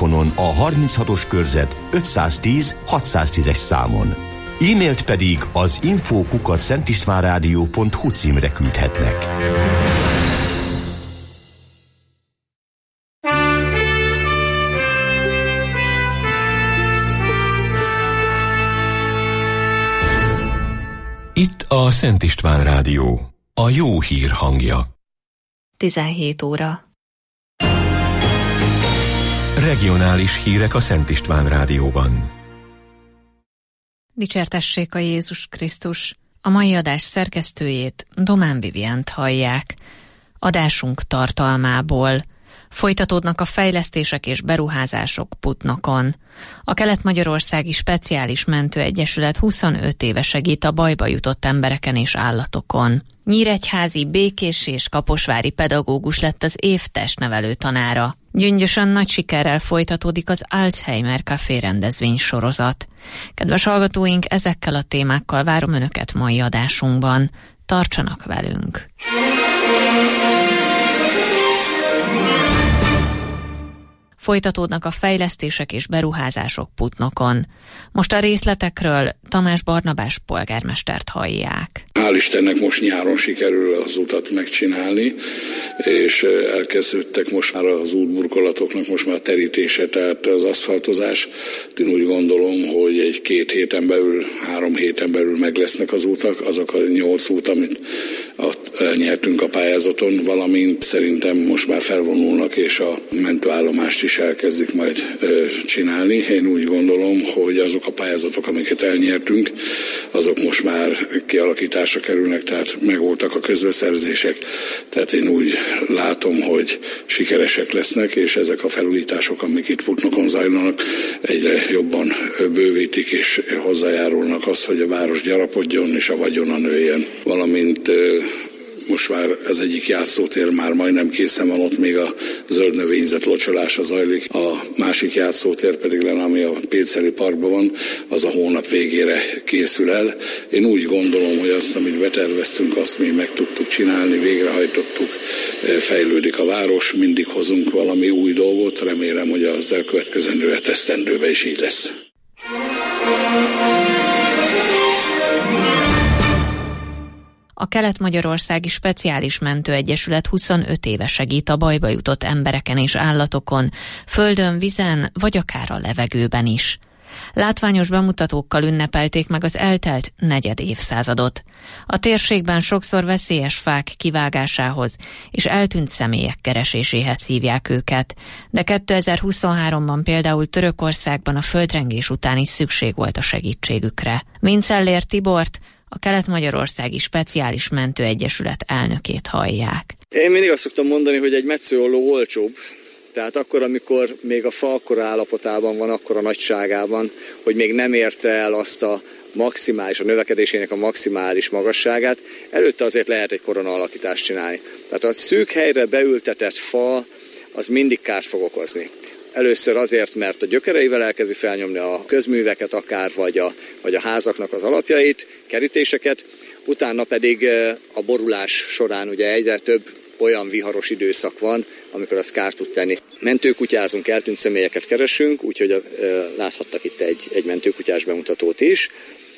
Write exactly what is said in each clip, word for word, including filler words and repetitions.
telefonon a harminchatos körzet ötszáztíz hatszáztízes számon. E-mailt pedig az info kukac szentistvánrádió pont hu címre küldhetnek. Itt a Szent István Rádió, a jó hír hangja. tizenhét óra. Regionális hírek a Szent István Rádióban. Dicsértessék a Jézus Krisztus! A mai adás szerkesztőjét, Domán Viviánt hallják. Adásunk tartalmából: folytatódnak a fejlesztések és beruházások Putnokon. A Kelet-Magyarországi Speciális Mentőegyesület huszonöt éve segít a bajba jutott embereken és állatokon. Nyíregyházi, békés és kaposvári pedagógus lett az év testnevelő tanára. Gyöngyösen nagy sikerrel folytatódik az Alzheimer Café rendezvény sorozat. Kedves hallgatóink, ezekkel a témákkal várom Önöket mai adásunkban. Tartsanak velünk! Folytatódnak a fejlesztések és beruházások Putnokon. Most a részletekről Tamás Barnabás polgármestert hallják. Hál' Istennek most nyáron sikerül az utat megcsinálni, és elkezdődtek most már az útburkolatoknak most már terítése, tehát az aszfaltozás. Én úgy gondolom, hogy egy két héten belül, három héten belül meg lesznek az útak, azok a nyolc út, amit elnyertünk a pályázaton, valamint szerintem most már felvonulnak, és a mentőállomást is elkezdik majd ö, csinálni. Én úgy gondolom, hogy azok a pályázatok, amiket elnyertünk, azok most már kialakításra kerülnek, tehát megvoltak a közbeszerzések. Tehát én úgy látom, hogy sikeresek lesznek, és ezek a felújítások, amik itt Putnokon zajlanak, egyre jobban bővítik és hozzájárulnak az, hogy a város gyarapodjon és a vagyona nőjön. Valamint most már az egyik játszótér már majdnem készen van, ott még a zöld növényzet locsolása zajlik. A másik játszótér pedig lenne, ami a Péceli Parkban van, az a hónap végére készül el. Én úgy gondolom, hogy azt, amit beterveztünk, azt mi meg tudtuk csinálni, végrehajtottuk, fejlődik a város, mindig hozunk valami új dolgot, remélem, hogy az elkövetkezendő esztendőben is így lesz. A Kelet-Magyarországi Speciális Mentőegyesület huszonöt éve segít a bajba jutott embereken és állatokon, földön, vízen vagy akár a levegőben is. Látványos bemutatókkal ünnepelték meg az eltelt negyed évszázadot. A térségben sokszor veszélyes fák kivágásához és eltűnt személyek kereséséhez hívják őket, de kétezer-huszonháromban például Törökországban a földrengés után is szükség volt a segítségükre. Vincellér Tibort, a Kelet-Magyarországi Speciális Mentőegyesület elnökét hallják. Én mindig azt szoktam mondani, hogy egy metszőolló olcsóbb. Tehát akkor, amikor még a fa akkora állapotában van, akkora nagyságában, hogy még nem érte el azt a maximális, a növekedésének a maximális magasságát, előtte azért lehet egy koronaalakítást csinálni. Tehát a szűk helyre beültetett fa az mindig kárt fog okozni. Először azért, mert a gyökereivel elkezdi felnyomni a közműveket akár, vagy a, vagy a házaknak az alapjait, kerítéseket, utána pedig a borulás során ugye egyre több olyan viharos időszak van, amikor az kárt tud tenni. Mentőkutyázunk, eltűnt személyeket keresünk, úgyhogy e, láthattak itt egy, egy mentőkutyás bemutatót is.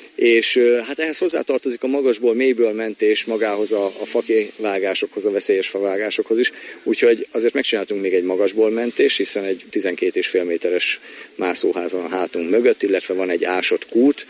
És hát ehhez hozzátartozik a magasból, mélyből mentés magához a, a fakivágásokhoz, a veszélyes favágásokhoz is. Úgyhogy azért megcsináltunk még egy magasból mentés, hiszen egy tizenkét és fél méteres mászóházon a hátunk mögött, illetve van egy ásott kút,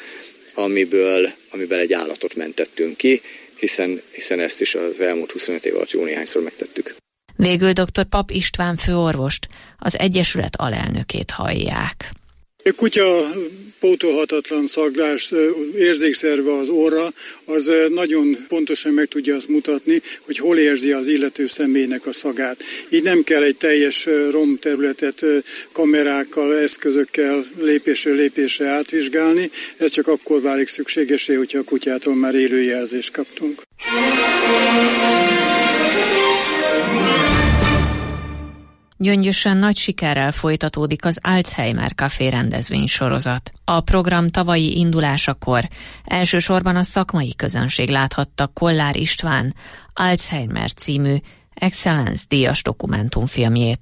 amiből, amiből egy állatot mentettünk ki, hiszen, hiszen ezt is az elmúlt huszonöt év alatt jó néhányszor megtettük. Végül dr. Pap István főorvost, az Egyesület alelnökét hallják. A kutya pótolhatatlan szaglás érzékszerve az orra, az nagyon pontosan meg tudja azt mutatni, hogy hol érzi az illető személynek a szagát. Így nem kell egy teljes romterületet kamerákkal, eszközökkel lépésről lépésre átvizsgálni, ez csak akkor válik szükségesé, hogyha a kutyától már élő jelzést kaptunk. Gyöngyösen nagy sikerrel folytatódik az Alzheimer Café rendezvény sorozat. A program tavalyi indulásakor elsősorban a szakmai közönség láthatta Kollár István Alzheimer című Excellence díjas dokumentumfilmjét.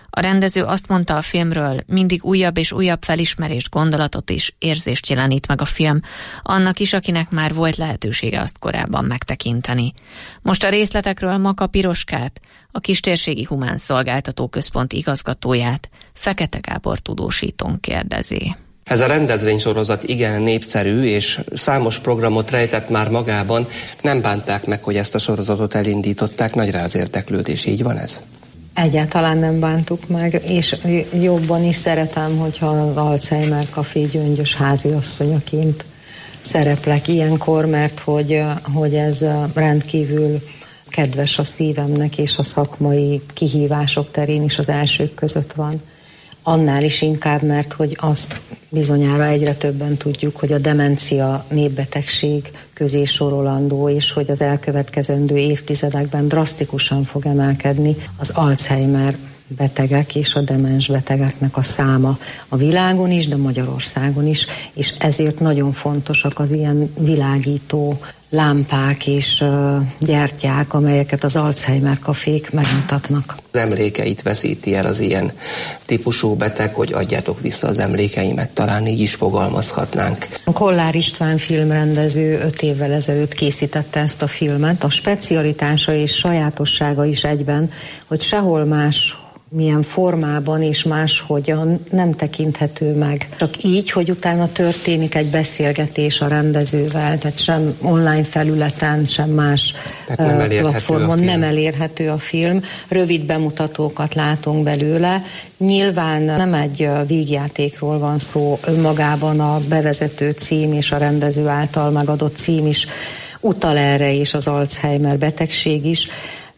A rendező azt mondta a filmről, mindig újabb és újabb felismerést, gondolatot és érzést jelenít meg a film, annak is, akinek már volt lehetősége azt korábban megtekinteni. Most a részletekről Maka Piroskát, a Kistérségi Humán Szolgáltató Központ igazgatóját, Fekete Gábor tudósítón kérdezi. Ez a rendezvénysorozat igen népszerű, és számos programot rejtett már magában. Nem bánták meg, hogy ezt a sorozatot elindították, nagy rá az érdeklődés, így van ez? Egyáltalán nem bántuk meg, és jobban is szeretem, hogyha az Alzheimer Café gyöngyös háziasszonyaként szereplek ilyenkor, mert hogy, hogy ez rendkívül kedves a szívemnek, és a szakmai kihívások terén is az elsők között van. Annál is inkább, mert hogy azt bizonyára egyre többen tudjuk, hogy a demencia népbetegség közé sorolandó, és hogy az elkövetkezendő évtizedekben drasztikusan fog emelkedni az Alzheimer betegek és a demens betegeknek a száma a világon is, de Magyarországon is, és ezért nagyon fontosak az ilyen világító lámpák és uh, gyertyák, amelyeket az Alzheimer kafék megmutatnak. Az emlékeit veszíti el az ilyen típusú beteg, hogy adjátok vissza az emlékeimet, talán így is fogalmazhatnánk. Kollár István filmrendező öt évvel ezelőtt készítette ezt a filmet. A specialitása és sajátossága is egyben, hogy sehol más milyen formában és máshogyan nem tekinthető meg. Csak így, hogy utána történik egy beszélgetés a rendezővel, tehát sem online felületen, sem más nem platformon nem elérhető a film. Rövid bemutatókat látunk belőle. Nyilván nem egy vígjátékról van szó, önmagában a bevezető cím és a rendező által megadott cím is utal erre, és az Alzheimer betegség is,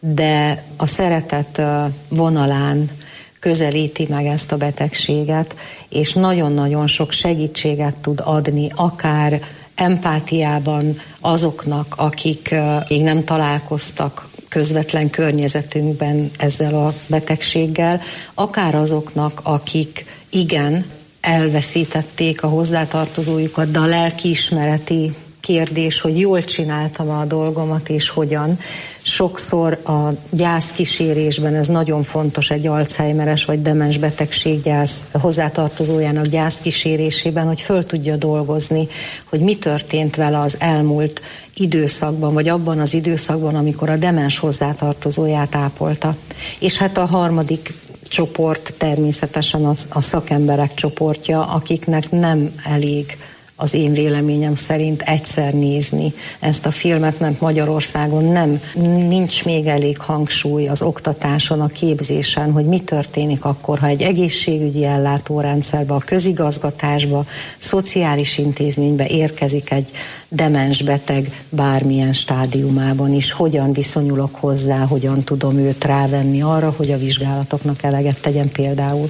de a szeretet vonalán közelíti meg ezt a betegséget, és nagyon-nagyon sok segítséget tud adni, akár empátiában azoknak, akik még nem találkoztak közvetlen környezetünkben ezzel a betegséggel, akár azoknak, akik igen, elveszítették a hozzátartozójukat, de a lelkiismereti kérdés, hogy jól csináltam a dolgomat, és hogyan. Sokszor a gyászkísérésben ez nagyon fontos egy alzheimeres vagy demens betegség gyász hozzátartozójának gyászkísérésében, hogy föl tudja dolgozni, hogy mi történt vele az elmúlt időszakban, vagy abban az időszakban, amikor a demens hozzátartozóját ápolta. És hát a harmadik csoport természetesen az, a szakemberek csoportja, akiknek nem elég az én véleményem szerint egyszer nézni ezt a filmet, mert Magyarországon nem, nincs még elég hangsúly az oktatáson, a képzésen, hogy mi történik akkor, ha egy egészségügyi ellátórendszerbe, a közigazgatásba, szociális intézménybe érkezik egy demens beteg bármilyen stádiumában is, hogyan viszonyulok hozzá, hogyan tudom őt rávenni arra, hogy a vizsgálatoknak eleget tegyen például.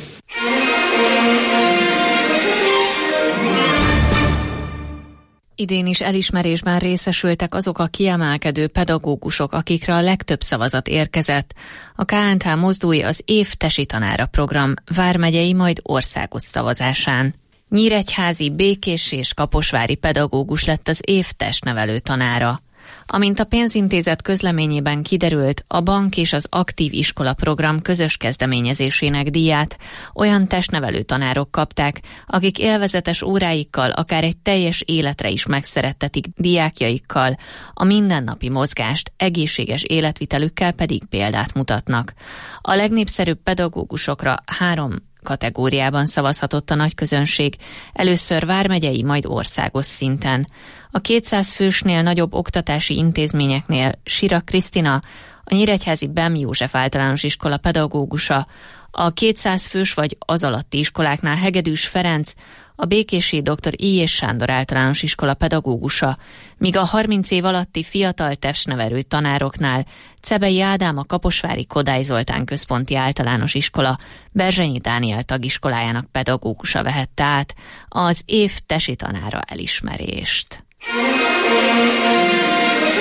Idén is elismerésben részesültek azok a kiemelkedő pedagógusok, akikre a legtöbb szavazat érkezett. A ká en há mozdulj az év tesi tanára program vármegyei, majd országos szavazásán. Nyíregyházi, Békés és Kaposvári pedagógus lett az év testnevelő tanára. Amint a pénzintézet közleményében kiderült, a bank és az aktív iskola program közös kezdeményezésének díját olyan testnevelő tanárok kapták, akik élvezetes óráikkal akár egy teljes életre is megszerettetik diákjaikkal, a mindennapi mozgást, egészséges életvitelükkel pedig példát mutatnak. A legnépszerűbb pedagógusokra három kategóriában szavazhatott a nagyközönség, először vármegyei, majd országos szinten. A kétszáz fősnél nagyobb oktatási intézményeknél Sira Krisztina, a nyíregyházi Bem József általános iskola pedagógusa, a kétszáz fős vagy az alatti iskoláknál Hegedűs Ferenc, a békési dr. Illyés Sándor általános iskola pedagógusa, míg a harminc év alatti fiatal testnevelő tanároknál Cebei Ádám, a kaposvári Kodály Zoltán központi általános iskola Berzsenyi Dániel tagiskolájának pedagógusa vehette át az év tesi tanára elismerést.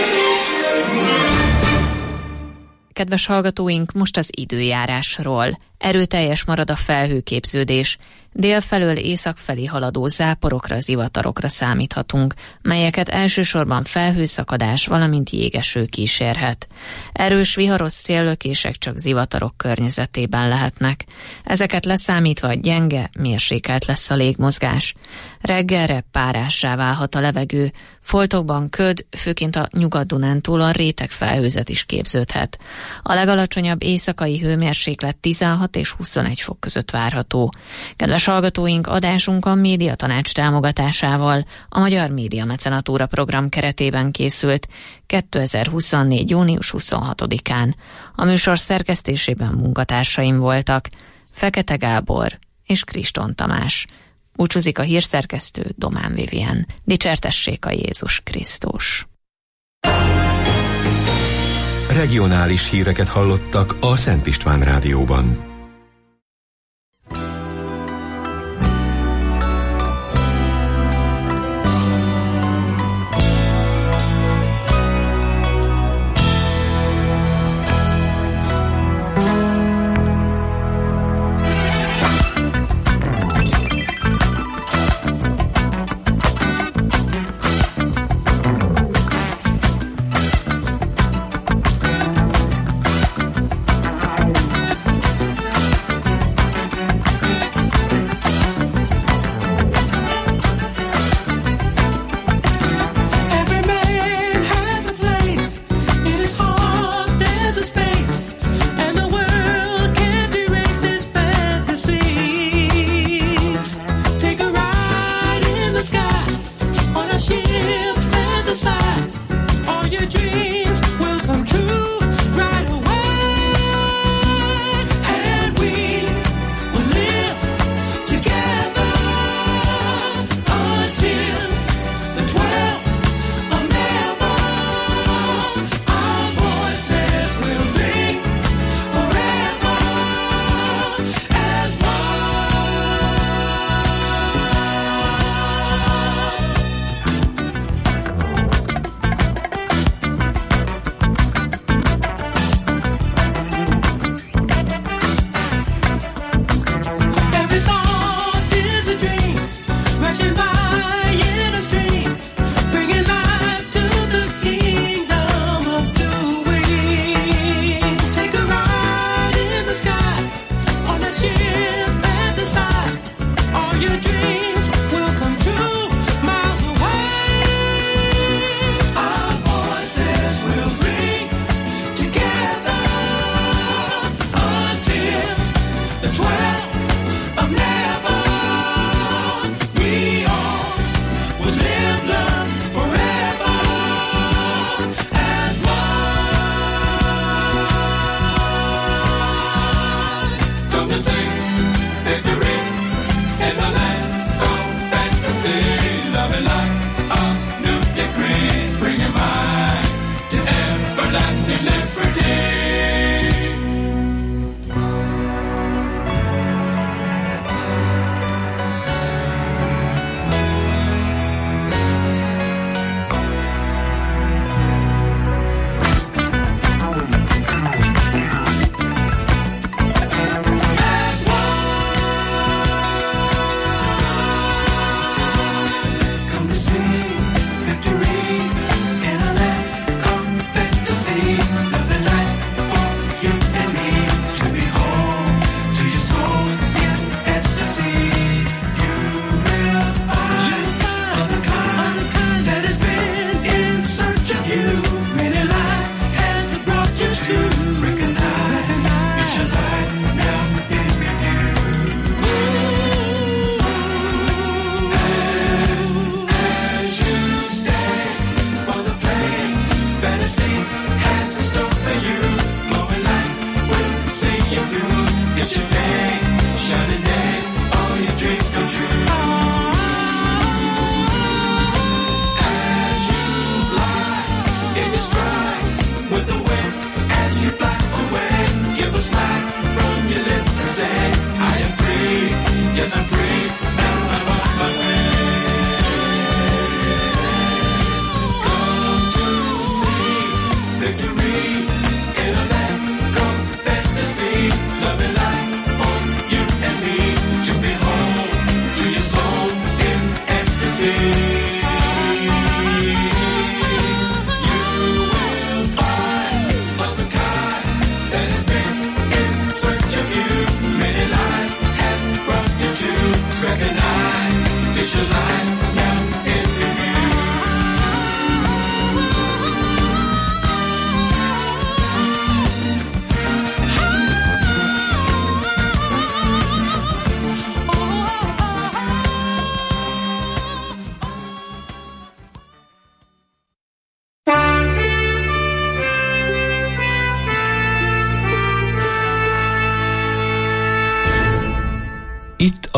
Kedves hallgatóink, most az időjárásról. Erőteljes marad a felhőképződés. Délfelől észak felé haladó záporokra, zivatarokra számíthatunk, melyeket elsősorban felhőszakadás, valamint jégeső kísérhet. Erős viharos széllökések csak zivatarok környezetében lehetnek. Ezeket leszámítva gyenge, mérsékelt lesz a légmozgás. Reggelre párássá válhat a levegő, foltokban köd, főként a Nyugat-Dunántúlon réteg felhőzet is képződhet. A legalacsonyabb éjszakai hőmérséklet tizenhat és huszonegy fok között várható. Kedves hallgatóink, adásunk a Médiatanács támogatásával a Magyar Média Mecenatúra program keretében készült kétezer-huszonnégy. június huszonhatodikán. A műsor szerkesztésében munkatársaim voltak Fekete Gábor és Kriston Tamás. Búcsúzik a hírszerkesztő Domán Vivien. Dicsértessék a Jézus Krisztus. Regionális híreket hallottak a Szent István Rádióban.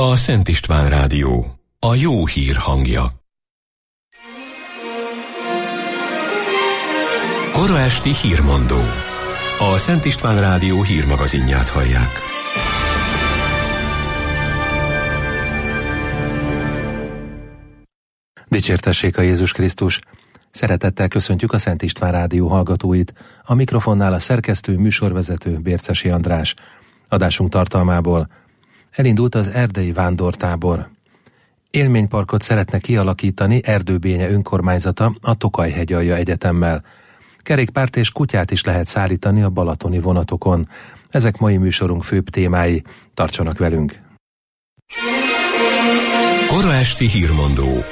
A Szent István Rádió, a jó hír hangja. Kora esti hírmondó. A Szent István Rádió hírmagazinját hallják. Dicsértessék a Jézus Krisztus! Szeretettel köszöntjük a Szent István Rádió hallgatóit. A mikrofonnál a szerkesztő, műsorvezető Bércesi András. Adásunk tartalmából: elindult az erdei vándortábor. Élményparkot szeretne kialakítani Erdőbénye önkormányzata a Tokaj-hegyalja Egyetemmel. Kerékpárt és kutyát is lehet szállítani a balatoni vonatokon. Ezek mai műsorunk főbb témái. Tartsanak velünk! Kora esti hírmondó.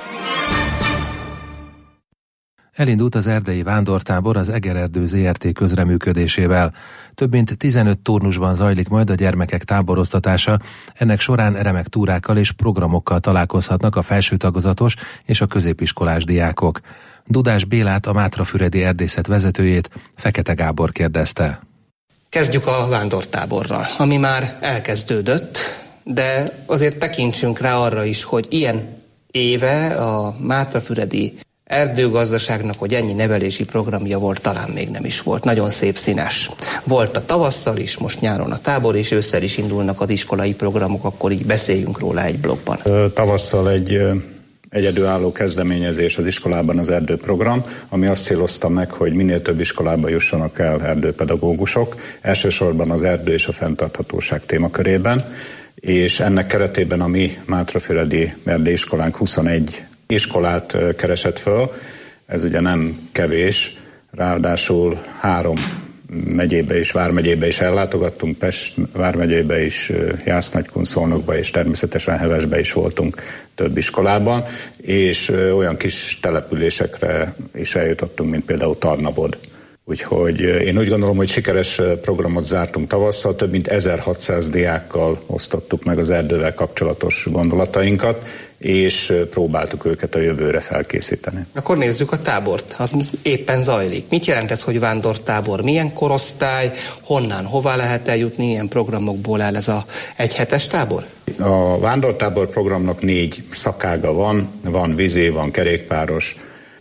Elindult az erdei vándortábor az Egererdő zé er té közreműködésével. Több mint tizenöt turnusban zajlik majd a gyermekek táboroztatása, ennek során remek túrákkal és programokkal találkozhatnak a felső tagozatos és a középiskolás diákok. Dudás Bélát, a Mátrafüredi erdészet vezetőjét Fekete Gábor kérdezte. Kezdjük a vándortáborral, ami már elkezdődött, de azért tekintsünk rá arra is, hogy ilyen éve a Mátrafüredi erdőgazdaságnak, hogy ennyi nevelési programja volt, talán még nem is volt. Nagyon szép, színes. Volt a tavasszal is, most nyáron a tábor, és ősszel is indulnak az iskolai programok, akkor így beszéljünk róla egy blogban. Tavasszal egy egyedülálló kezdeményezés az iskolában az erdőprogram, ami azt célozta meg, hogy minél több iskolába jussanak el erdőpedagógusok, elsősorban az erdő és a fenntarthatóság témakörében, és ennek keretében a mi Mátrafüredi erdélyiskolánk huszonegy iskolát keresett föl, ez ugye nem kevés, ráadásul három megyébe is, vármegyébe is ellátogattunk, Pest vármegyébe is, Jász-Nagykun, Szolnokba és természetesen Hevesbe is voltunk több iskolában, és olyan kis településekre is eljutottunk, mint például Tarnabod. Úgyhogy én úgy gondolom, hogy sikeres programot zártunk tavasszal, több mint ezerhatszáz diákkal osztottuk meg az erdővel kapcsolatos gondolatainkat, és próbáltuk őket a jövőre felkészíteni. Akkor nézzük a tábort, az éppen zajlik. Mit jelent ez, hogy vándortábor? Milyen korosztály, honnan, hová lehet eljutni, ilyen programokból áll ez a egyhetes tábor? A vándortábor programnak négy szakága van, van vízi, van kerékpáros,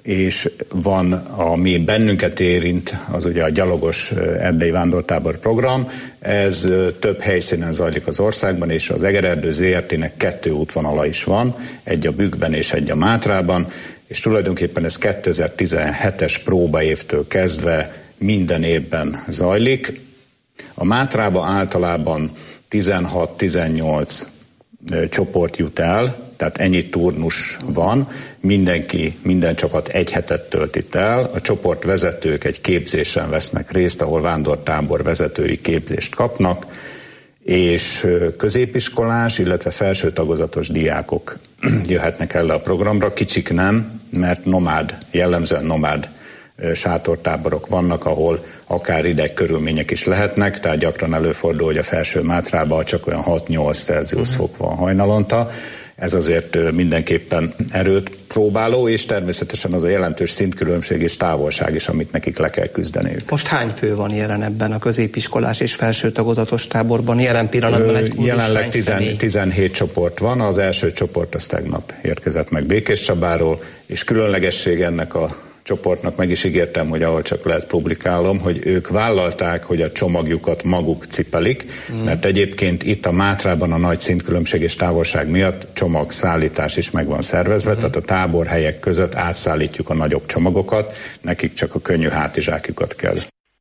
és van, ami bennünket érint, az ugye a gyalogos erdei vándortábor program. Ez több helyszínen zajlik az országban, és az Egererdő zé er té-nek kettő útvonala is van, egy a Bükkben és egy a Mátrában, és tulajdonképpen ez kétezer-tizenhetes próbaévtől kezdve minden évben zajlik. A Mátrába általában tizenhat-tizennyolc csoport jut el, tehát ennyi turnus van, mindenki, minden csapat egy hetet tölt itt el, a csoportvezetők egy képzésen vesznek részt, ahol vándortábor vezetői képzést kapnak, és középiskolás, illetve felső tagozatos diákok jöhetnek el a programra, kicsik nem, mert nomád, jellemzően nomád sátortáborok vannak, ahol akár ideg körülmények is lehetnek, tehát gyakran előfordul, hogy a felső Mátrában csak olyan hat-nyolc Celsius fok van hajnalonta. Ez azért mindenképpen erőt próbáló, és természetesen az a jelentős szintkülönbség és távolság is, amit nekik le kell küzdeniük. Most hány fő van jelen ebben a középiskolás és felső tagozatos táborban? Jelen pillanatban egy kurus Jelenleg tizenhét csoport van, az első csoport az tegnap érkezett meg Békéscsabáról, és különlegesség ennek a csoportnak, meg is ígértem, hogy ahol csak lehet publikálom, hogy ők vállalták, hogy a csomagjukat maguk cipelik, mm. mert egyébként itt a Mátrában a nagy szintkülönbség és távolság miatt csomagszállítás is meg van szervezve, mm. tehát a táborhelyek között átszállítjuk a nagyobb csomagokat, nekik csak a könnyű hátizsákjukat kell.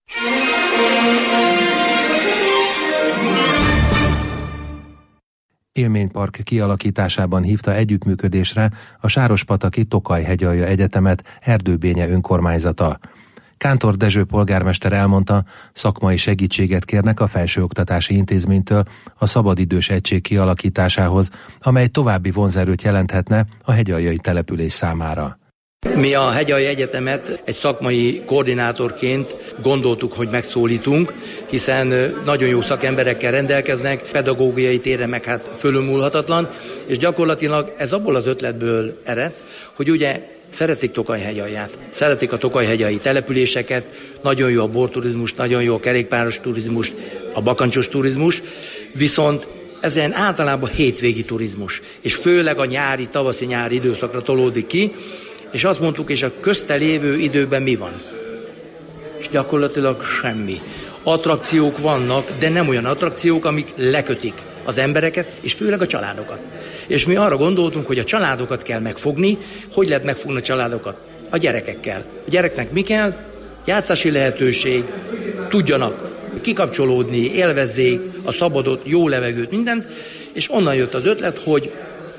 Élménypark kialakításában hívta együttműködésre a Sárospataki Tokaj-hegyalja Egyetemet Erdőbénye önkormányzata. Kántor Dezső polgármester elmondta, szakmai segítséget kérnek a felsőoktatási intézménytől a szabadidős egység kialakításához, amely további vonzerőt jelenthetne a hegyaljai település számára. Mi a Hegyalja Egyetemet egy szakmai koordinátorként gondoltuk, hogy megszólítunk, hiszen nagyon jó szakemberekkel rendelkeznek, pedagógiai téren meg hát fölülmúlhatatlan, és gyakorlatilag ez abból az ötletből ered, hogy ugye szeretik Tokaj-hegyalját, szeretik a tokaj-hegyalji településeket, nagyon jó a borturizmus, nagyon jó a kerékpáros turizmus, a bakancsos turizmus, viszont ezen általában hétvégi turizmus, és főleg a nyári, tavaszi-nyári időszakra tolódik ki, és azt mondtuk, és a közte lévő időben mi van? És gyakorlatilag semmi. Attrakciók vannak, de nem olyan attrakciók, amik lekötik az embereket, és főleg a családokat. És mi arra gondoltunk, hogy a családokat kell megfogni. Hogy lehet megfogni a családokat? A gyerekekkel. A gyereknek mi kell? Játszási lehetőség, tudjanak kikapcsolódni, élvezzék a szabadot, jó levegőt, mindent, és onnan jött az ötlet, hogy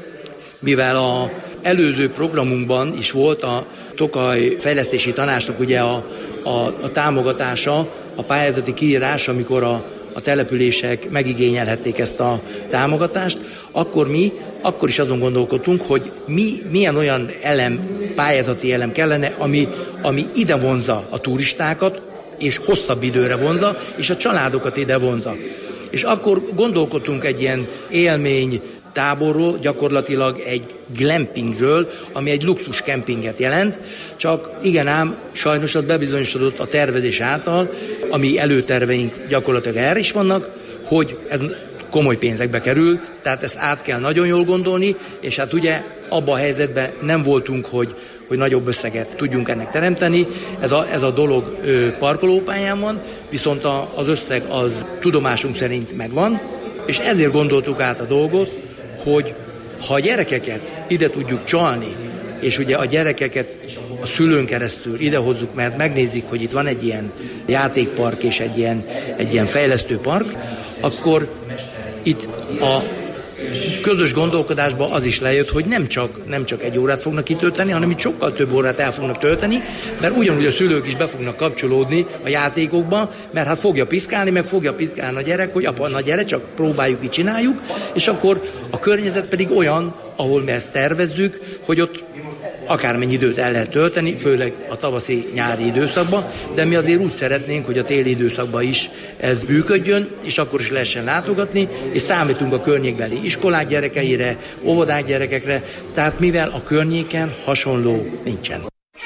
mivel a előző programunkban is volt a Tokaj Fejlesztési Tanácsnak ugye a, a, a támogatása, a pályázati kiírás, amikor a, a települések megigényelhették ezt a támogatást, akkor mi akkor is azon gondolkodtunk, hogy mi, milyen olyan elem, pályázati elem kellene, ami, ami ide vonza a turistákat, és hosszabb időre vonza, és a családokat ide vonza. És akkor gondolkodtunk egy ilyen élmény táborról, gyakorlatilag egy glampingről, ami egy luxus kempinget jelent, csak igen ám, sajnos az bebizonyosodott a tervezés által, ami előterveink gyakorlatilag erre is vannak, hogy ez komoly pénzekbe kerül, tehát ezt át kell nagyon jól gondolni, és hát ugye abban a helyzetben nem voltunk, hogy, hogy nagyobb összeget tudjunk ennek teremteni. Ez a, ez a dolog ö, parkolópályán van, viszont a, az összeg az tudomásunk szerint megvan, és ezért gondoltuk át a dolgot, hogy ha a gyerekeket ide tudjuk csalni, és ugye a gyerekeket a szülőn keresztül idehozzuk, mert megnézik, hogy itt van egy ilyen játékpark és egy ilyen, egy ilyen fejlesztő park, akkor itt a közös gondolkodásban az is lejött, hogy nem csak, nem csak egy órát fognak kitölteni, hanem itt sokkal több órát el fognak tölteni, mert ugyanúgy a szülők is be fognak kapcsolódni a játékokba, mert hát fogja piszkálni, meg fogja piszkálni a gyerek, hogy apa, na gyere, csak próbáljuk, így csináljuk, és akkor a környezet pedig olyan, ahol mi ezt tervezzük, hogy ott akármennyi időt el lehet tölteni, főleg a tavaszi-nyári időszakban, de mi azért úgy szeretnénk, hogy a téli időszakban is ez működjön, és akkor is lehessen látogatni, és számítunk a környékbeli iskolák gyerekeire, óvodák gyerekekre, tehát mivel a környéken hasonló nincsen.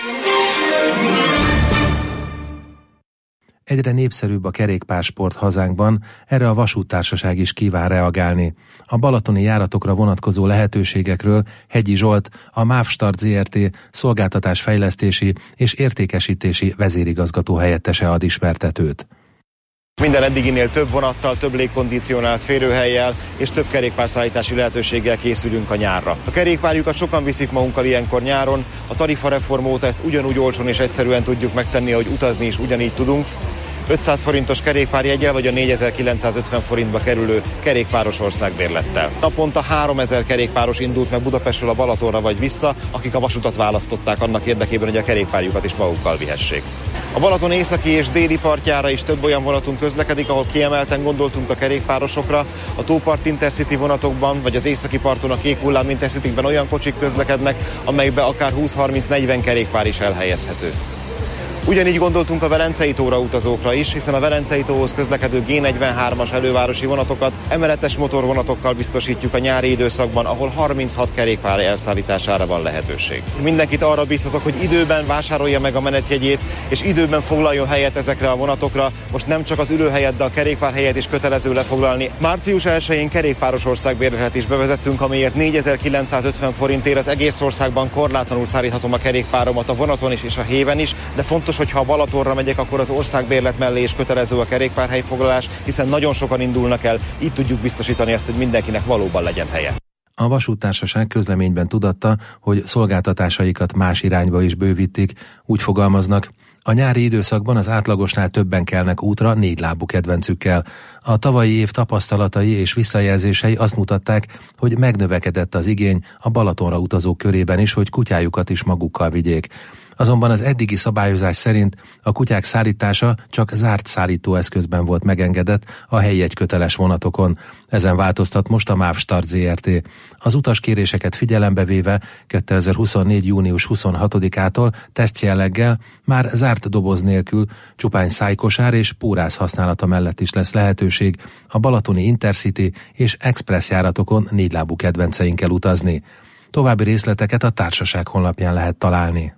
Egyre népszerűbb a kerékpársport hazánkban, erre a vasúttársaság is kíván reagálni. A balatoni járatokra vonatkozó lehetőségekről Hegyi Zsolt, a Mávstart zé er té szolgáltatásfejlesztési és értékesítési vezérigazgató helyettese ad ismertetőt. Minden eddiginél több vonattal, több légkondicionált férőhellyel és több kerékpárszállítási lehetőséggel készülünk a nyárra. A kerékpárjukat sokan viszik magunkkal ilyenkor nyáron, a tarifareform óta ezt ugyanúgy olcsón és egyszerűen tudjuk megtenni, ahogy utazni is ugyanígy tudunk. ötszáz forintos kerékpárjeggyel vagy a négyezer-kilencszázötven forintba kerülő kerékpáros országbérlettel. Naponta háromezer kerékpáros indult meg Budapestről a Balatonra vagy vissza, akik a vasutat választották annak érdekében, hogy a kerékpárjukat is magukkal vihessék. A Balaton északi és déli partjára is több olyan vonatunk közlekedik, ahol kiemelten gondoltunk a kerékpárosokra. A Tópart Intercity vonatokban, vagy az északi parton a Kék Hullám Intercitykben olyan kocsik közlekednek, amelybe akár húsz-harminc-negyven kerékpár is elhelyezhető. Ugyanígy gondoltunk a Velencei tóra utazókra is, hiszen a Velencei tóhoz közlekedő gé negyvenhármas elővárosi vonatokat emeletes motorvonatokkal biztosítjuk a nyári időszakban, ahol harminchat kerékpár elszállítására van lehetőség. Mindenkit arra biztatok, hogy időben vásárolja meg a menetjegyét, és időben foglaljon helyet ezekre a vonatokra. Most nem csak az ülőhelyet, de a kerékpárhelyet is kötelező lefoglalni. Március elsején kerékpáros országbérletet is bevezettünk, amiért négyezer-kilencszázötven forintért az egész országban korlátlanul szállíthatom a kerékpáromat a vonaton is és a héven is, de fontos, hogyha a Balatonra megyek, akkor az országbérlet mellé is kötelező a kerékpárhelyfoglalás, hiszen nagyon sokan indulnak el, így tudjuk biztosítani ezt, hogy mindenkinek valóban legyen helye. A vasúttársaság közleményben tudatta, hogy szolgáltatásaikat más irányba is bővítik, úgy fogalmaznak, a nyári időszakban az átlagosnál többen kelnek útra négylábú kedvencükkel. A tavalyi év tapasztalatai és visszajelzései azt mutatták, hogy megnövekedett az igény a Balatonra utazók körében is, hogy kutyájukat is magukkal vigyék. Azonban az eddigi szabályozás szerint a kutyák szállítása csak zárt szállítóeszközben volt megengedett a hellyegyköteles vonatokon. Ezen változtat most a Mávstart zé er té. Az utaskéréseket figyelembe véve kétezer-huszonnégy. június huszonhatodikától tesztjelleggel már zárt doboz nélkül csupán szájkosár és pórász használata mellett is lesz lehetőség a balatoni Intercity és Express járatokon négylábú kedvenceinkkel utazni. További részleteket a társaság honlapján lehet találni.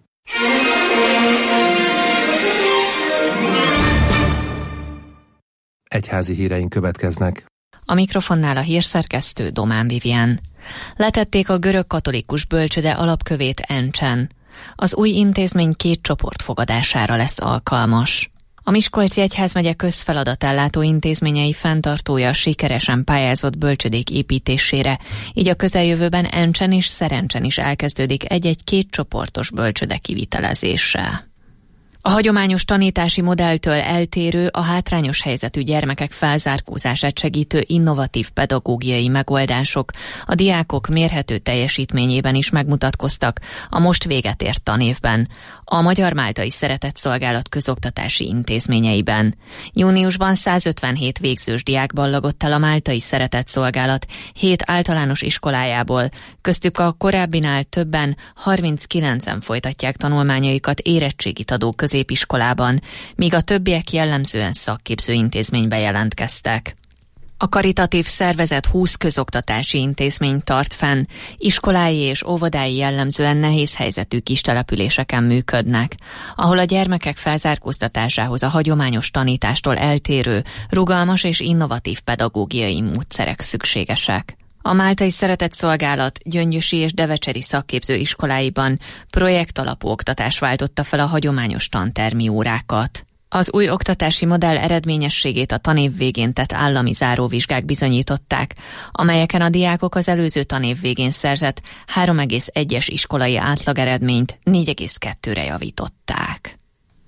Egyházi híreink következnek. A mikrofonnál a hírszerkesztő Domán Vivien. Letették a görög katolikus bölcsőde alapkövét Encsen. Az új intézmény két csoport fogadására lesz alkalmas. A Miskolci Egyházmegye közfeladatellátó intézményei fenntartója sikeresen pályázott bölcsödék építésére, így a közeljövőben Encsen és Szerencsen is elkezdődik egy-egy két csoportos bölcsöde kivitelezése. A hagyományos tanítási modelltől eltérő, a hátrányos helyzetű gyermekek felzárkózását segítő innovatív pedagógiai megoldások a diákok mérhető teljesítményében is megmutatkoztak a most véget ért tanévben, a Magyar Máltai Szeretetszolgálat közoktatási intézményeiben. Júniusban százötvenhét végzős diák ballagott el a Máltai Szeretetszolgálat hét általános iskolájából, köztük a korábbinál többen, harminckilencen folytatják tanulmányaikat érettségit adó középiskolában, míg a többiek jellemzően szakképző intézménybe jelentkeztek. A karitatív szervezet húsz közoktatási intézményt tart fenn, iskolái és óvodái jellemzően nehéz helyzetű kis településeken működnek, ahol a gyermekek felzárkóztatásához a hagyományos tanítástól eltérő, rugalmas és innovatív pedagógiai módszerek szükségesek. A Máltai Szeretetszolgálat Gyöngyösi és Devecseri szakképző iskoláiban projektalapú oktatás váltotta fel a hagyományos tantermi órákat. Az új oktatási modell eredményességét a tanév végén tett állami záróvizsgák bizonyították, amelyeken a diákok az előző tanév végén szerzett három egész egyes iskolai átlageredményt négy egész kettőre javították.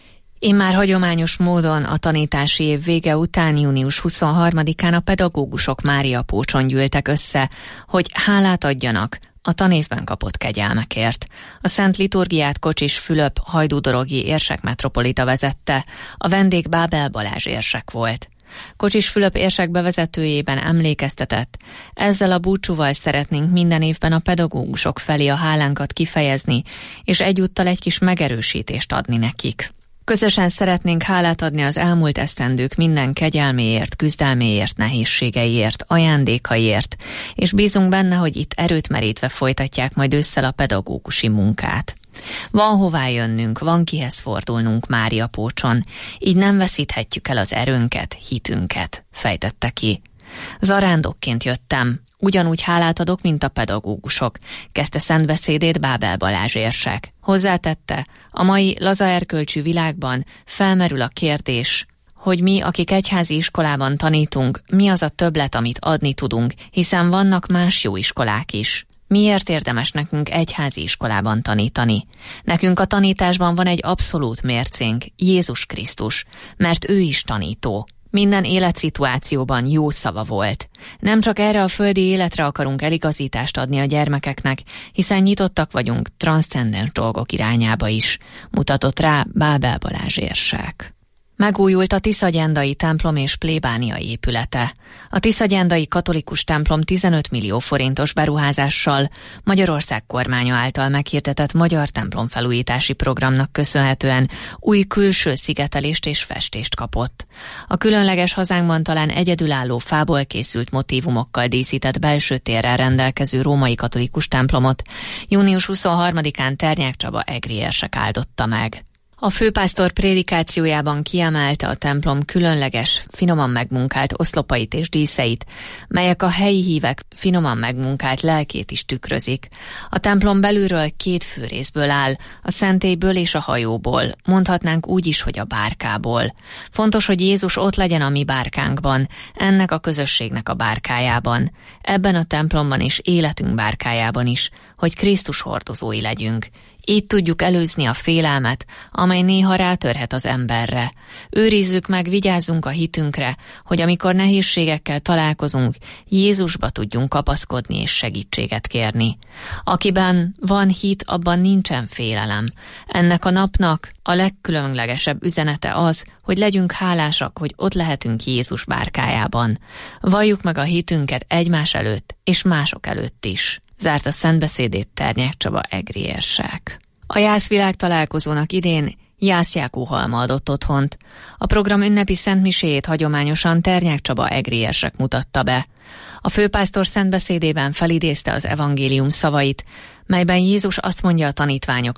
Immár hagyományos módon a tanítási év vége után június huszonharmadikán a pedagógusok Máriapócson gyűltek össze, hogy hálát adjanak a tanévben kapott kegyelmekért. A szent liturgiát Kocsis Fülöp hajdúdorogi érsek metropolita vezette, a vendég Bábel Balázs érsek volt. Kocsis Fülöp érsek bevezetőjében emlékeztetett, ezzel a búcsúval szeretnénk minden évben a pedagógusok felé a hálánkat kifejezni, és egyúttal egy kis megerősítést adni nekik. Közösen szeretnénk hálát adni az elmúlt esztendők minden kegyelméért, küzdelméért, nehézségeiért, ajándékaiért, és bízunk benne, hogy itt erőt merítve folytatják majd ősszel a pedagógusi munkát. Van hová jönnünk, van kihez fordulnunk Máriapócson, így nem veszíthetjük el az erőnket, hitünket, fejtette ki. Zarándokként jöttem, ugyanúgy hálát adok, mint a pedagógusok, kezdte szentbeszédét Bábel Balázs érsek. Hozzátette, a mai lazaerkölcsű világban felmerül a kérdés, hogy mi, akik egyházi iskolában tanítunk, mi az a többlet, amit adni tudunk, hiszen vannak más jó iskolák is. Miért érdemes nekünk egyházi iskolában tanítani? Nekünk a tanításban van egy abszolút mércénk, Jézus Krisztus, mert ő is tanító. Minden életszituációban jó szava volt. Nem csak erre a földi életre akarunk eligazítást adni a gyermekeknek, hiszen nyitottak vagyunk transzcendens dolgok irányába is, mutatott rá Bábel Balázs érsek. Megújult a tiszagyendai templom és plébánia épülete. A tiszagyendai katolikus templom tizenöt millió forintos beruházással Magyarország kormánya által meghirdetett magyar templomfelújítási programnak köszönhetően új külső szigetelést és festést kapott. A különleges, hazánkban talán egyedülálló fából készült motívumokkal díszített belső térrel rendelkező római katolikus templomot június huszonharmadikán Ternyák Csaba egri érsek áldotta meg. A főpásztor prédikációjában kiemelte a templom különleges, finoman megmunkált oszlopait és díszeit, melyek a helyi hívek finoman megmunkált lelkét is tükrözik. A templom belülről két fő részből áll, a szentélyből és a hajóból, mondhatnánk úgy is, hogy a bárkából. Fontos, hogy Jézus ott legyen a mi bárkánkban, ennek a közösségnek a bárkájában, ebben a templomban és életünk bárkájában is, hogy Krisztus hordozói legyünk. Így tudjuk előzni a félelmet, amely néha rátörhet az emberre. Őrizzük meg, vigyázzunk a hitünkre, hogy amikor nehézségekkel találkozunk, Jézusba tudjunk kapaszkodni és segítséget kérni. Akiben van hit, abban nincsen félelem. Ennek a napnak a legkülönlegesebb üzenete az, hogy legyünk hálásak, hogy ott lehetünk Jézus bárkájában. Valljuk meg a hitünket egymás előtt és mások előtt is. Zárt a szentbeszédét Ternyák Csaba egri érsek. A jászvilág találkozónak idén Jász Jákó Halma adott otthont. A program ünnepi szentmiséjét hagyományosan Ternyák Csaba egri érsek mutatta be. A főpásztor szentbeszédében felidézte az evangélium szavait, melyben Jézus azt mondja a tanítványoknak,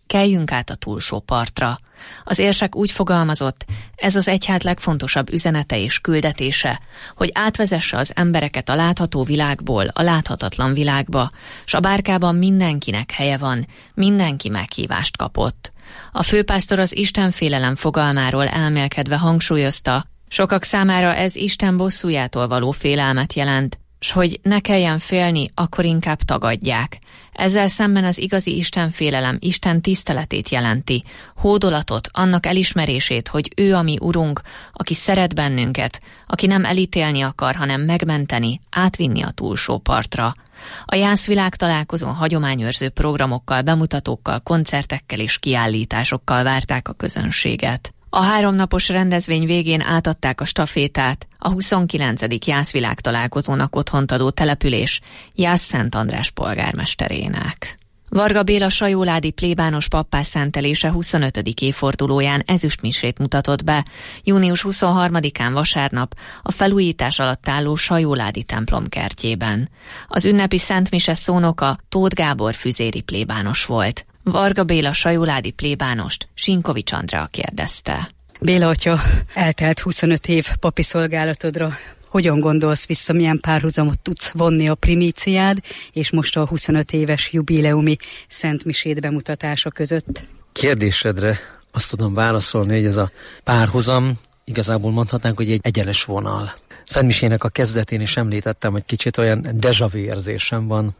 keljünk át a túlsó partra. Az érsek úgy fogalmazott, ez az egyház legfontosabb üzenete és küldetése, hogy átvezesse az embereket a látható világból a láthatatlan világba, s a bárkában mindenkinek helye van, mindenki meghívást kapott. A főpásztor az istenfélelem fogalmáról elmélkedve hangsúlyozta, sokak számára ez Isten bosszújától való félelmet jelent, s hogy ne kelljen félni, akkor inkább tagadják. Ezzel szemben az igazi istenfélelem Isten tiszteletét jelenti, hódolatot, annak elismerését, hogy ő a mi urunk, aki szeret bennünket, aki nem elítélni akar, hanem megmenteni, átvinni a túlsó partra. A Jászvilág találkozón hagyományőrző programokkal, bemutatókkal, koncertekkel és kiállításokkal várták a közönséget. A háromnapos rendezvény végén átadták a stafétát a huszonkilencedik Jászvilág találkozónak otthont adó település Jász-Szent András polgármesterének. Varga Béla sajóládi plébános pappá szentelése huszonötödik évfordulóján ezüstmisét mutatott be, június huszonharmadikán vasárnap a felújítás alatt álló sajóládi templom kertjében. Az ünnepi szentmise szónoka Tóth Gábor füzéri plébános volt. Varga Béla sajóládi plébánost Sinkovics Andrea kérdezte. Béla atya, eltelt huszonöt év papi szolgálatodra. Hogyan gondolsz vissza, milyen párhuzamot tudsz vonni a primíciád és most a huszonöt éves jubileumi szentmisét bemutatása között? Kérdésedre azt tudom válaszolni, hogy ez a párhuzam igazából mondhatnánk, hogy egy egyenes vonal. Szentmisének a kezdetén is említettem, hogy kicsit olyan déjà vu érzésem van,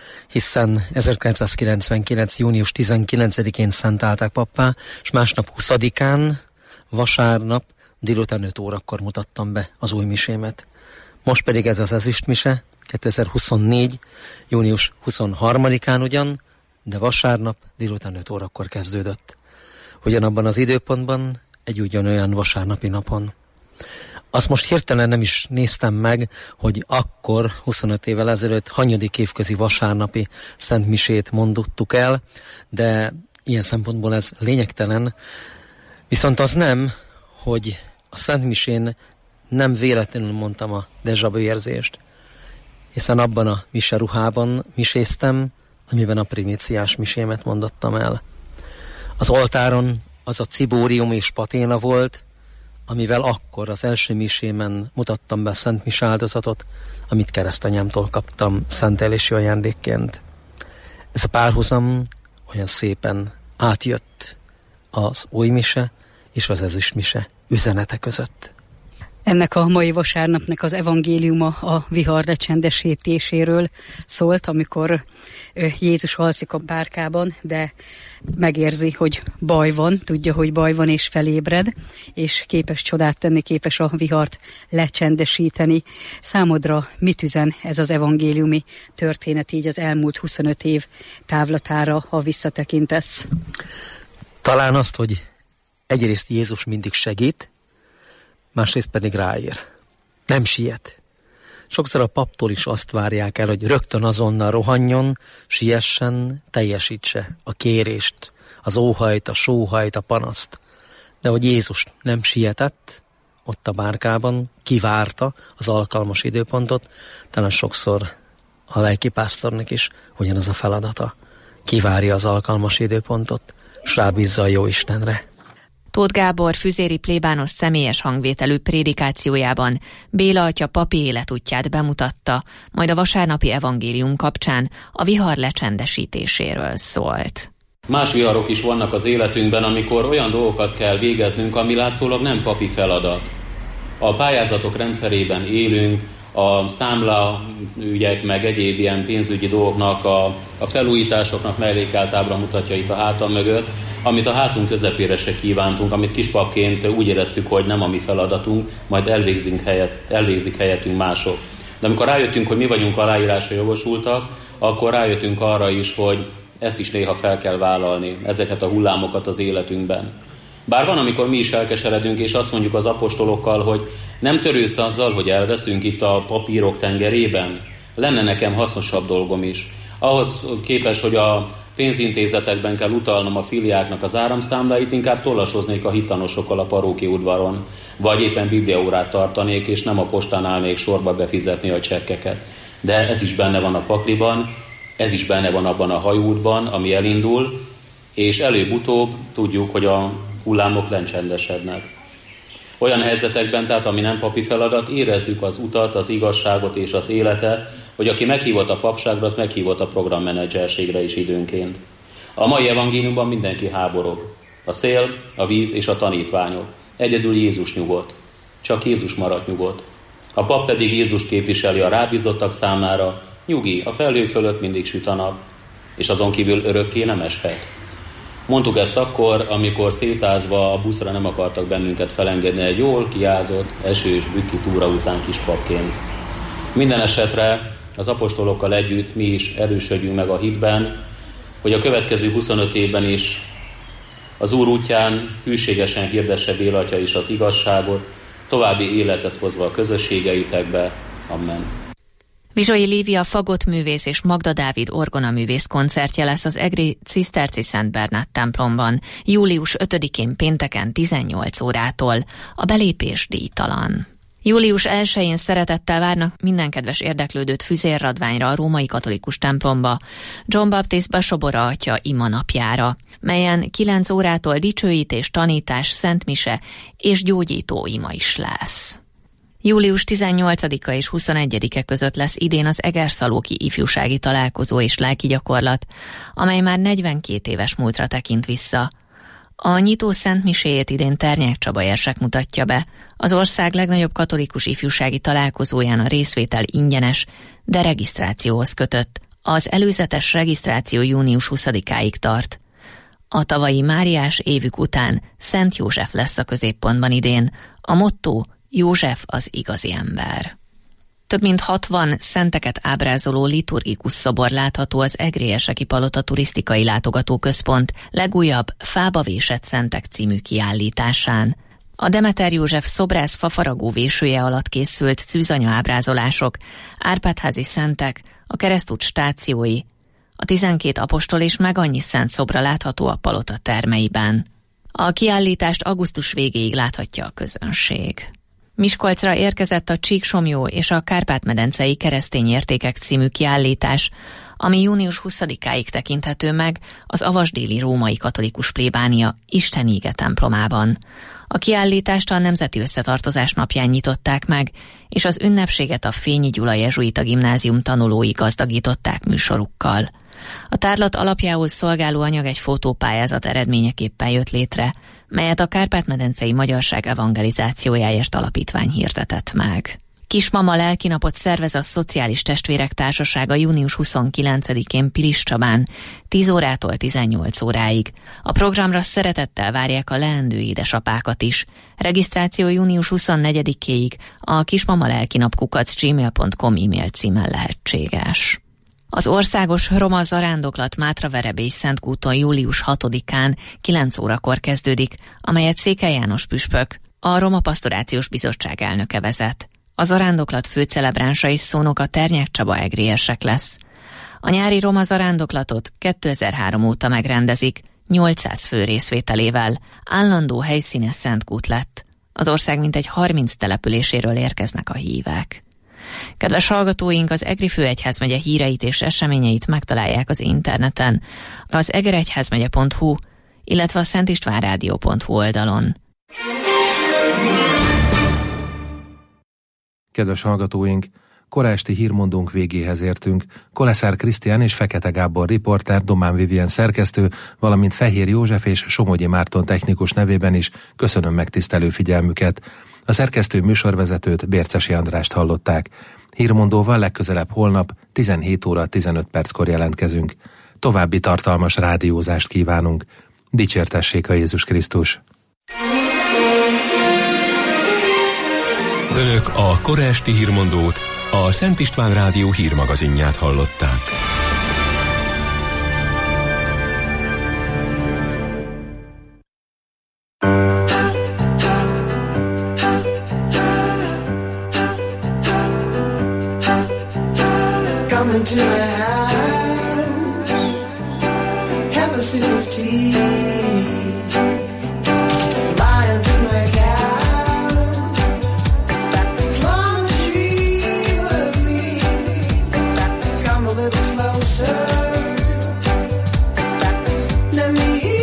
hiszen ezerkilencszázkilencvenkilenc. június tizenkilencedikén szentálták pappá, és másnap huszadikán, vasárnap délután öt órakor mutattam be az új misémet. Most pedig ez az ezüstmise, kétezer-huszonnégy. június huszonharmadikán ugyan, de vasárnap délután öt órakor kezdődött. Ugyanabban az időpontban, egy ugyanolyan vasárnapi napon. Azt most hirtelen nem is néztem meg, hogy akkor, huszonöt évvel ezelőtt, hanyadik évközi vasárnapi szentmisét mondottuk el, de ilyen szempontból ez lényegtelen. Viszont az nem, hogy a szentmisén nem véletlenül mondtam a déjà vu érzést, hiszen abban a mise ruhában miséztem, amiben a primíciás misémet mondottam el. Az oltáron az a cibórium és paténa volt, amivel akkor az első misémen mutattam be a szent mise áldozatot, amit keresztanyámtól kaptam szentelési ajándékként. Ez a párhuzam olyan szépen átjött az új mise és az ezüstmise üzenete között. Ennek a mai vasárnapnak az evangéliuma a vihar lecsendesítéséről szólt, amikor Jézus alszik a bárkában, de megérzi, hogy baj van, tudja, hogy baj van, és felébred, és képes csodát tenni, képes a vihart lecsendesíteni. Számodra mit üzen ez az evangéliumi történet így az elmúlt huszonöt év távlatára, ha visszatekintesz? Talán azt, hogy egyrészt Jézus mindig segít, másrészt pedig ráér. Nem siet. Sokszor a paptól is azt várják el, hogy rögtön azonnal rohanjon, siessen, teljesítse a kérést, az óhajt, a sóhajt, a panaszt. De hogy Jézus nem sietett, ott a bárkában, kivárta az alkalmas időpontot, talán sokszor a lelkipásztornak is ugyanaz a feladata. Kivárja az alkalmas időpontot, s rábízza a jó Istenre. Tóth Gábor füzéri plébános személyes hangvételű prédikációjában Béla atya papi életútját bemutatta, majd a vasárnapi evangélium kapcsán a vihar lecsendesítéséről szólt. Más viharok is vannak az életünkben, amikor olyan dolgokat kell végeznünk, ami látszólag nem papi feladat. A pályázatok rendszerében élünk, a számlaügyek meg egyéb ilyen pénzügyi dolgoknak, a, a felújításoknak mellékelt ábra mutatja itt a hátam mögött, amit a hátunk közepére se kívántunk, amit kispapként úgy éreztük, hogy nem a mi feladatunk, majd elvégzünk helyet, elvégzik helyettünk mások. De amikor rájöttünk, hogy mi vagyunk aláírásra jogosultak, akkor rájöttünk arra is, hogy ezt is néha fel kell vállalni, ezeket a hullámokat az életünkben. Bár van, amikor mi is elkeseredünk, és azt mondjuk az apostolokkal, hogy nem törődsz azzal, hogy elveszünk itt a papírok tengerében. Lenne nekem hasznosabb dolgom is. Ahhoz képest, hogy a pénzintézetekben kell utalnom a filiáknak az áramszámláit, inkább tollasoznék a hitanosokkal a paróki udvaron, vagy éppen bibliaórát tartanék, és nem a postán állnék sorba befizetni a csekkeket. De ez is benne van a pakliban, ez is benne van abban a hajóútban, ami elindul, és előbb-utóbb tudjuk, hogy a hullámok lencsendesednek. Olyan helyzetekben, tehát ami nem papi feladat, érezzük az utat, az igazságot és az életet, hogy aki meghívott a papságra, az meghívott a programmenedzserségre is időnként. A mai evangéliumban mindenki háborog. A szél, a víz és a tanítványok. Egyedül Jézus nyugodt. Csak Jézus maradt nyugodt. A pap pedig Jézus képviseli a rábízottak számára. Nyugi, a felhők fölött mindig süt a nap, és azon kívül örökké nem eshet. Mondtuk ezt akkor, amikor szétázva a buszra nem akartak bennünket felengedni egy jól kiázott, esős, bükki túra után kis papként. Minden esetre az apostolokkal együtt mi is erősödjünk meg a hitben, hogy a következő huszonöt évben is az Úr útján hűségesen hirdesse Béla atya is az igazságot, további életet hozva a közösségeitekbe. Amen. Vizsai Lívia fagottművész és Magda Dávid orgonaművész koncertje lesz az egri Ciszterci Szent Bernát templomban, július ötödikén pénteken tizennyolc órától. A belépés díjtalan. július elsején szeretettel várnak minden kedves érdeklődőt füzérradványra a római katolikus templomba, John Baptist Basobora atya ima napjára, melyen kilenc órától dicsőítés, tanítás, szentmise és gyógyító ima is lesz. július tizennyolcadika és huszonegyedike között lesz idén az Egerszalóki ifjúsági találkozó és lelki gyakorlat, amely már negyvenkét éves múltra tekint vissza. A nyitó szentmiséjét idén Ternyák Csaba érsek mutatja be. Az ország legnagyobb katolikus ifjúsági találkozóján a részvétel ingyenes, de regisztrációhoz kötött. Az előzetes regisztráció június huszadikáig tart. A tavalyi Máriás évük után Szent József lesz a középpontban idén. A motto: József az igazi ember. Több mint hatvan szenteket ábrázoló liturgikus szobor látható az Egrélyeseki Palota turisztikai látogatóközpont legújabb Fába vésett szentek című kiállításán. A Demeter József szobrász fafaragó vésője alatt készült szűzanya ábrázolások, Árpádházi szentek, a keresztút stációi, a tizenkét apostol és meg annyi szent szobra látható a palota termeiben. A kiállítást augusztus végéig láthatja a közönség. Miskolcra érkezett a Csíksomlyó és a Kárpát-medencei keresztény értékek című kiállítás, ami június huszadikáig tekinthető meg az avasdéli római katolikus plébánia Isteníge templomában. A kiállítást a Nemzeti Összetartozás napján nyitották meg, és az ünnepséget a Fényi Gyula jezsuita gimnázium tanulói gazdagították műsorukkal. A tárlat alapjául szolgáló anyag egy fotópályázat eredményeképpen jött létre, melyet a Kárpát-medencei Magyarság Evangelizációjáért Alapítvány hirdetett meg. Kismama lelkinapot szervez a Szociális Testvérek Társasága június huszonkilencedikén Pilis Csabán, tíz órától tizennyolc óráig. A programra szeretettel várják a leendő édesapákat is. Regisztráció június huszonnegyedikéig a kismama lelkinap kukac gmail pont com e-mail címen lehetséges. Az országos roma zarándoklat Mátraverebély Szentkúton július hatodikán kilenc órakor kezdődik, amelyet Székely János püspök, a Roma Pastorációs Bizottság elnöke vezet. A zarándoklat főcelebránsa is Szónoka Ternyák Csaba egrélyesek lesz. A nyári roma zarándoklatot kétezer-három óta megrendezik, nyolcszáz fő részvételével, állandó helyszíne Szentkút lett. Az ország mintegy harminc településéről érkeznek a hívek. Kedves hallgatóink, az Egri Főegyházmegye híreit és eseményeit megtalálják az interneten, az egeregyházmegye pont hu, illetve a szentistvánrádió pont hu oldalon. Kedves hallgatóink, kora esti hírmondónk végéhez értünk. Koleszár Krisztián és Fekete Gábor riporter, Domán Vivien szerkesztő, valamint Fehér József és Somogyi Márton technikus nevében is köszönöm megtisztelő figyelmüket. A szerkesztő műsorvezetőt, Bércesi Andrást hallották. Hírmondóval legközelebb holnap tizenhét óra tizenöt perckor jelentkezünk. További tartalmas rádiózást kívánunk. Dicsértessék a Jézus Krisztus! Önök a kora esti hírmondót, a Szent István Rádió hírmagazinját hallották. Come into my house, have a sip of tea. Let me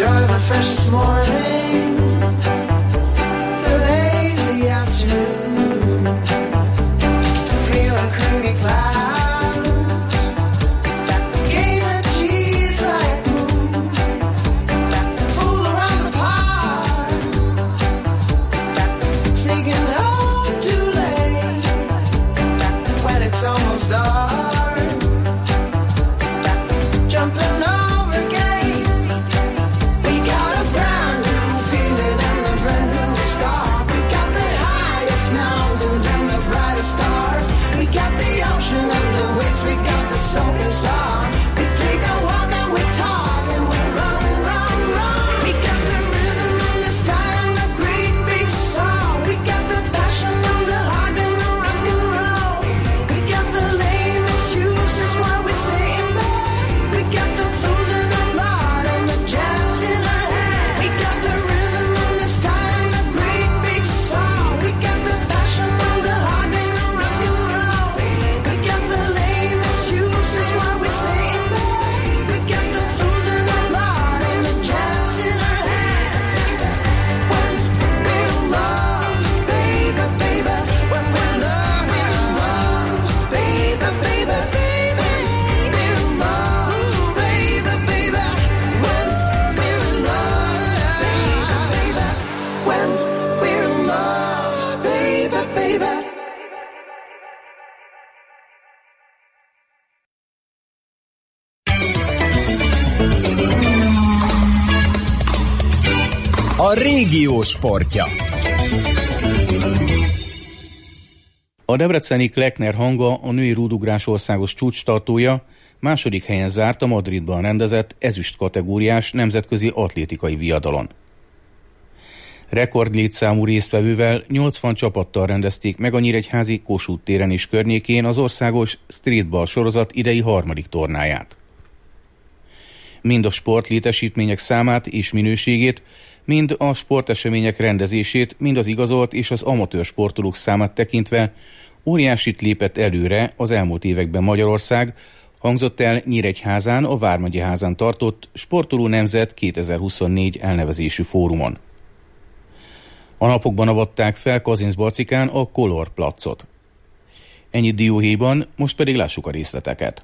Enjoy the freshest morning, the lazy afternoon, feel a creamy cloud, gaze at cheese like moon, fool around the park, sneaking home too late when it's almost dark, jumping over gates. We got a brand new feeling and a brand new start. We got the highest mountains and the brightest stars. We got the ocean and the waves. We got the soaking star. We take a walk and we talk and we run, run, run. We got the rhythm and the style and the great big song. We got the passion and the heart and the rock and roll. We got the lame excuses while we stay in bed. We got the blues and the blood and the jazz in our head. We got the rhythm and the style and the great big song. We got the passion and the heart and the rock and roll. We got the lame excuses while we stay in bed. We got the blues and the blood and the jazz in our head. When we're loved, baby, baby. When we're loved, we're loved, baby, baby, baby. We're loved, baby, baby. When we're loved, baby, baby. When we're loved, baby, baby. A régió sportja. A debreceni Kleckner Hanga, a női rúdugrás országos csúcstartója második helyen zárt a Madridban rendezett ezüst kategóriás nemzetközi atlétikai viadalon. Rekordlétszámú résztvevővel nyolcvan csapattal rendezték meg a nyíregyházi Kossuth téren és környékén az országos streetball sorozat idei harmadik tornáját. Mind a sportlétesítmények számát és minőségét, mind a sportesemények rendezését, mind az igazolt és az amatőr sportolók számát tekintve óriásit lépett előre az elmúlt években Magyarország, hangzott el Nyíregyházán, a Vármegyeházán tartott Sportoló Nemzet kétezer-huszonnégy elnevezésű fórumon. A napokban avatták fel Kazincbarcikán a Color placot. Ennyit dióhéjban, most pedig lássuk a részleteket.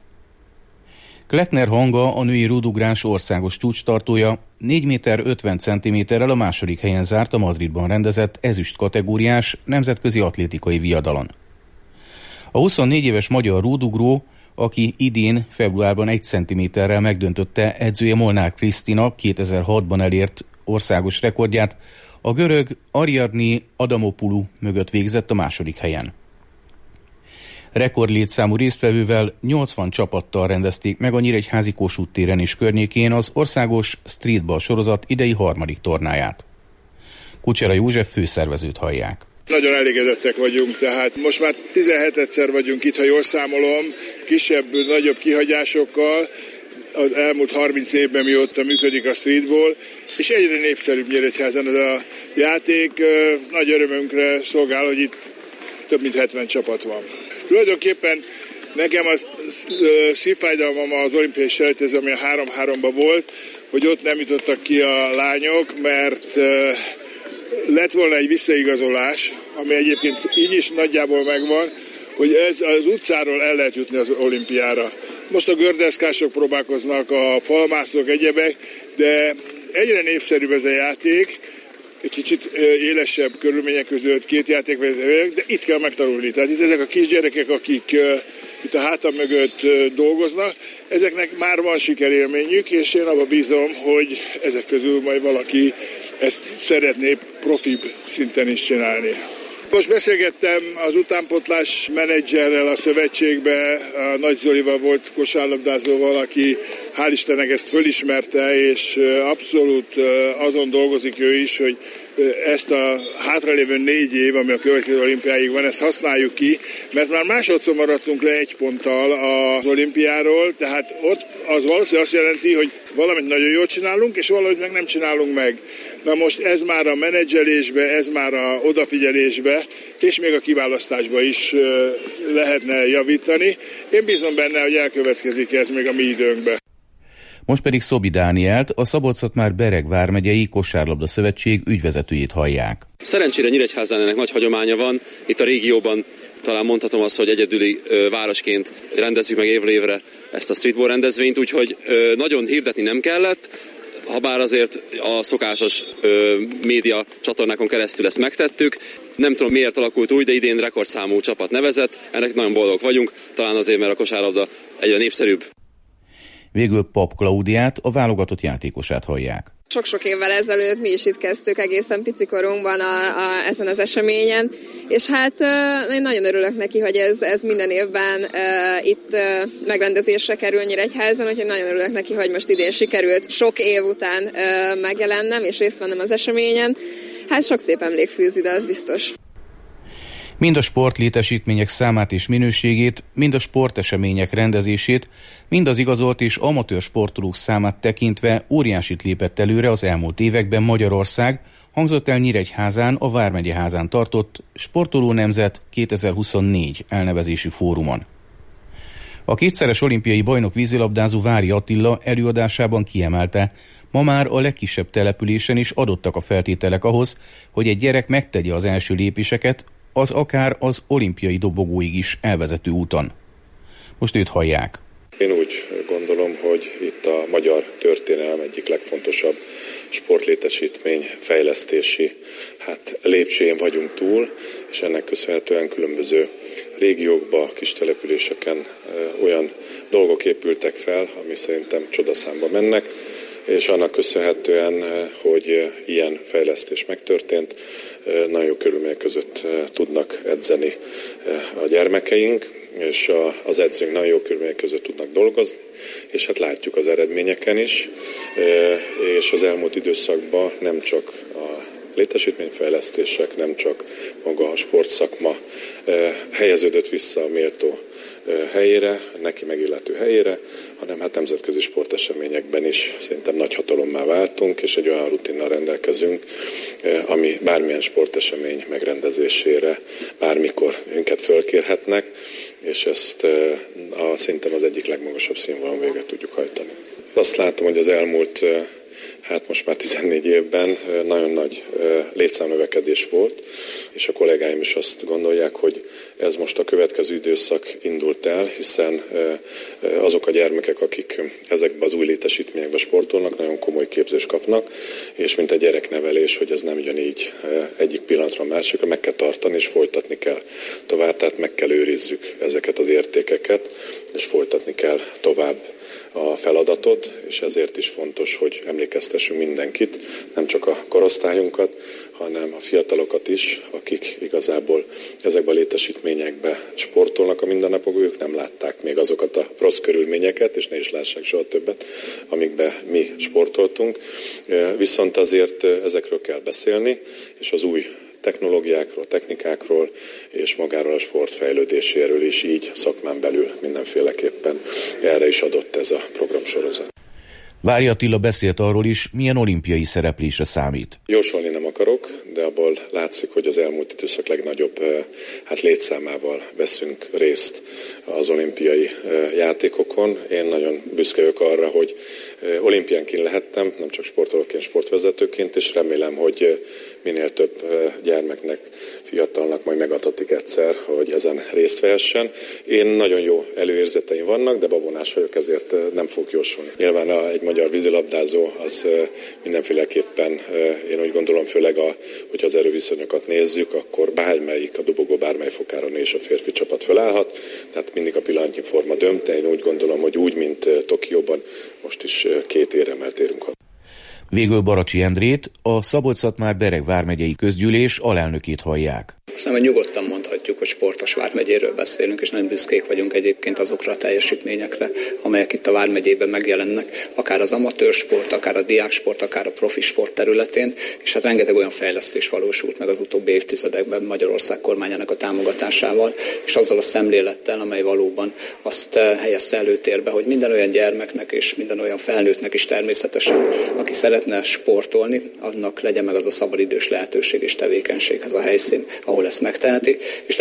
Kleckner Hanga, a női rúdugrás országos csúcstartója négy méter ötven centiméterrel a második helyen zárt a Madridban rendezett ezüst kategóriás nemzetközi atlétikai viadalon. A huszonnégy éves magyar rúdugró, aki idén februárban egy centiméterrel megdöntötte edzője Molnár Krisztina kétezer-hatban elért országos rekordját, a görög Ariadné Adamopoulou mögött végzett a második helyen. Rekordlétszámú résztvevővel nyolcvan csapattal rendezték meg a nyíregyházi Kossuth téren és környékén az országos streetball sorozat idei harmadik tornáját. Kucsera József főszervezőt hallják. Nagyon elégedettek vagyunk, tehát most már tizenhetedszer vagyunk itt, ha jól számolom, kisebb, nagyobb kihagyásokkal, az elmúlt harminc évben mióta működik a streetball, és egyre népszerűbb Nyíregyházan ez a játék. Nagy örömünkre szolgál, hogy itt több mint hetven csapat van. Tulajdonképpen nekem az szívfájdalmam az olimpiai selejtező, ami a három-háromban volt, hogy ott nem jutottak ki a lányok, mert lett volna egy visszaigazolás, ami egyébként így is nagyjából megvan, hogy ez az utcáról el lehet jutni az olimpiára. Most a gördeszkások próbálkoznak, a falmászok, egyebek, de egyre népszerűbb ez a játék, egy kicsit élesebb körülmények között két játék, de itt kell megtanulni. Tehát itt ezek a kisgyerekek, akik itt a hátam mögött dolgoznak, ezeknek már van sikerélményük, és én abban bízom, hogy ezek közül majd valaki ezt szeretné profibb szinten is csinálni. Most beszélgettem az utánpotlás menedzserrel a szövetségbe, a Nagy Zolival volt kosárlabdázóval, aki hál' Istennek ezt fölismerte, és abszolút azon dolgozik ő is, hogy ezt a hátralévő négy év, ami a következő olimpiáig van, ezt használjuk ki, mert már másodszor maradtunk le egy ponttal az olimpiáról, tehát ott az valószínűleg azt jelenti, hogy valamit nagyon jól csinálunk, és valamit meg nem csinálunk meg. Na most ez már a menedzselésbe, ez már a odafigyelésbe, és még a kiválasztásba is lehetne javítani. Én bízom benne, hogy elkövetkezik ez még a mi időnkben. Most pedig Szobi Dánielt, a Szabolcs-Szatmár-Bereg vármegyei Kosárlabda Szövetség ügyvezetőjét hallják. Szerencsére Nyíregyházán ennek nagy hagyománya van. Itt a régióban talán mondhatom azt, hogy egyedüli ö, városként rendezzük meg évről évre ezt a streetball rendezvényt, úgyhogy ö, nagyon hirdetni nem kellett, habár azért a szokásos ö, média csatornákon keresztül ezt megtettük. Nem tudom miért alakult úgy, de idén rekordszámú csapat nevezett, ennek nagyon boldog vagyunk, talán azért, mert a kosárlabda egyre népszerűbb. Végül Pap Klaudiát, a válogatott játékosát hallják. Sok-sok évvel ezelőtt mi is itt kezdtük egészen picikorunkban a, a, ezen az eseményen, és hát uh, én nagyon örülök neki, hogy ez, ez minden évben uh, itt uh, megrendezésre kerül Nyíregyházon, úgyhogy nagyon örülök neki, hogy most idén sikerült sok év után uh, megjelennem és részt vennem az eseményen. Hát sok szép emlék fűz ide, az biztos. Mind a sportlétesítmények számát és minőségét, mind a sportesemények rendezését, mind az igazolt és amatőr sportolók számát tekintve óriásit lépett előre az elmúlt években Magyarország, hangzott el Nyíregyházán a Vármegyeházán tartott Sportoló Nemzet kétezer-huszonnégy elnevezésű fórumon. A kétszeres olimpiai bajnok vízilabdázó Vári Attila előadásában kiemelte, ma már a legkisebb településen is adottak a feltételek ahhoz, hogy egy gyerek megtegye az első lépéseket, az akár az olimpiai dobogóig is elvezető úton. Most őt hallják. Én úgy gondolom, hogy itt a magyar történelem egyik legfontosabb sportlétesítmény fejlesztési hát, lépcsőjén vagyunk túl, és ennek köszönhetően különböző régiókba, kis településeken e, olyan dolgok épültek fel, ami szerintem csodaszámba mennek, és annak köszönhetően, hogy ilyen fejlesztés megtörtént, nagyon jó körülmények között tudnak edzeni a gyermekeink, és az edzőink nagyon jó körülmények között tudnak dolgozni, és hát látjuk az eredményeken is, és az elmúlt időszakban nem csak a létesítményfejlesztések, nem csak maga a sportszakma helyeződött vissza a méltó helyére, neki megillető helyére, hanem hát nemzetközi sporteseményekben is szerintem nagy hatalommá váltunk, és egy olyan rutinnal rendelkezünk, ami bármilyen sportesemény megrendezésére bármikor minket fölkérhetnek, és ezt a, szerintem az egyik legmagasabb színvonalon végre tudjuk hajtani. Azt látom, hogy az elmúlt hát most már tizennégy évben nagyon nagy létszámnövekedés volt, és a kollégáim is azt gondolják, hogy ez most a következő időszak indult el, hiszen azok a gyermekek, akik ezekben az új létesítményekben sportolnak, nagyon komoly képzést kapnak, és mint egy gyereknevelés, hogy ez nem ugyanígy egyik pillanatra a másikra, meg kell tartani és folytatni kell tovább, tehát meg kell őrizzük ezeket az értékeket, és folytatni kell tovább a feladatot, és ezért is fontos, hogy emlékeztessünk mindenkit, nem csak a korosztályunkat, hanem a fiatalokat is, akik igazából ezekben a létesítményekben sportolnak a mindennapokban, ők nem látták még azokat a rossz körülményeket, és ne is lássák soha többet, amikben mi sportoltunk. Viszont azért ezekről kell beszélni, és az új technológiákról, technikákról és magáról a sport fejlődéséről is így szakmán belül mindenféleképpen erre is adott ez a programsorozat. Vári Attila beszélt arról is, milyen olimpiai szereplésre számít. Jósolni nem akarok, de abból látszik, hogy az elmúlt időszak legnagyobb hát létszámával veszünk részt az olimpiai játékokon. Én nagyon büszke vagyok arra, hogy olimpiánként lehettem, nem csak sportolóként, sportvezetőként, és remélem, hogy minél több gyermeknek, fiatalnak majd megadatik egyszer, hogy ezen részt vehessen. Én nagyon jó előérzeteim vannak, de babonás vagyok, ezért nem fogok jósolni. Nyilván egy magyar vízilabdázó az mindenféleképpen, én úgy gondolom, főleg, a, hogyha az erőviszonyokat nézzük, akkor bármelyik, a dobogó bármely fokára nő és a férfi csapat felállhat, tehát mindig a pillanatnyi forma dönt, de én úgy gondolom, hogy úgy, mint Tokióban, most is két éremmel térünk haza. Végül Baracsi Endrét, a Szabolcs-Szatmár-Bereg vármegyei közgyűlés alelnökét hallják. Szerintem nyugodtan mondhatjuk, hogy sportos vármegyéről beszélünk, és nagyon büszkék vagyunk egyébként azokra a teljesítményekre, amelyek itt a vármegyében megjelennek, akár az amatőr sport, akár a diáksport, akár a profi sport területén, és hát rengeteg olyan fejlesztés valósult meg az utóbbi évtizedekben Magyarország kormányának a támogatásával, és azzal a szemlélettel, amely valóban azt helyezte előtérbe, hogy minden olyan gyermeknek és minden olyan felnőttnek is természetesen, aki szeretne sportolni, annak legyen meg az a szabadidős lehetőség és tevékenységhez a helyszín, ahol ezt megteheti, és legyen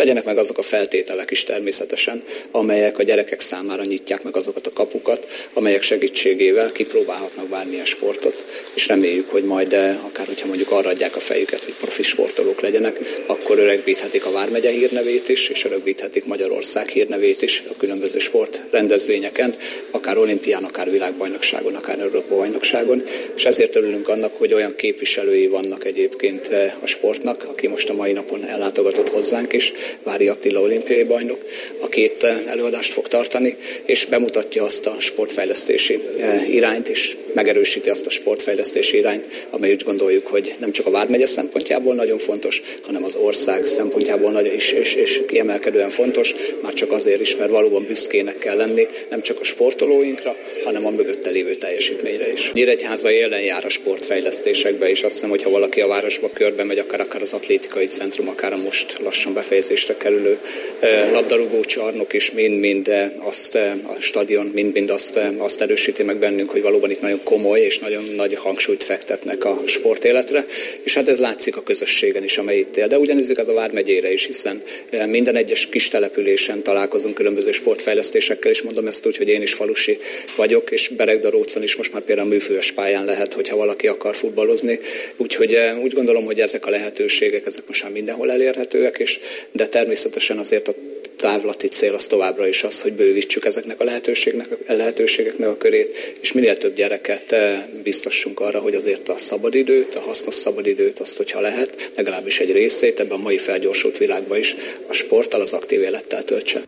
legyenek meg azok a feltételek is természetesen, amelyek a gyerekek számára nyitják meg azokat a kapukat, amelyek segítségével kipróbálhatnak bármilyen sportot, és reméljük, hogy majd akár, hogyha mondjuk arra adják a fejüket, hogy profi sportolók legyenek, akkor örökíthetik a Vármegye hírnevét is, és örökíthetik Magyarország hírnevét is a különböző sportrendezvényeken, akár olimpián, akár világbajnokságon, akár Európa-bajnokságon, és ezért örülünk annak, hogy olyan képviselői vannak egyébként a sportnak, aki most a mai napon ellátogatott hozzánk is, Vári Attila olimpiai bajnok, aki itt előadást fog tartani, és bemutatja azt a sportfejlesztési irányt, és megerősíti azt a sportfejlesztési irányt, amely úgy gondoljuk, hogy nem csak a Vármegye szempontjából nagyon fontos, hanem az ország szempontjából nagyon is és, és kiemelkedően fontos, már csak azért is, mert valóban büszkének kell lenni, nem csak a sportolóinkra, hanem a mögötte lévő teljesítményre is. Nyíregyháza élen jár a sportfejlesztésekbe, és azt hiszem, hogy ha valaki a városba körbe megy, akár, akár az atlétikai centrum, akár a most lassan befejezésre kerülő labdarúgó csarnok is mind-mind azt a stadion, mind-mind azt, azt erősíti meg bennünk, hogy valóban itt nagyon komoly és nagyon nagy hangsúlyt fektetnek a sportéletre, és hát ez látszik a közösségen is, amely itt él. De ugyanez igaz a Vármegyére is, hiszen minden egyes kis településen találkozunk különböző sportfejlesztésekkel, és mondom ezt úgy, hogy én is falusi vagyok, és Beregdarócon is most már például műfős pályán lehet, hogyha valaki akar futballozni. Úgyhogy úgy gondolom, hogy ezek a lehetőségek, ezek most már mindenhol elérhetőek, és, de természetesen azért a távlati cél az továbbra is az, hogy bővítsük ezeknek a lehetőségnek, a lehetőségeknek a körét, és minél több gyereket biztossunk arra, hogy azért a szabadidőt, a hasznos szabadidőt, azt, hogyha lehet, legalábbis egy részét ebben a mai felgyorsult világban is a sporttal, az aktív élettel töltse.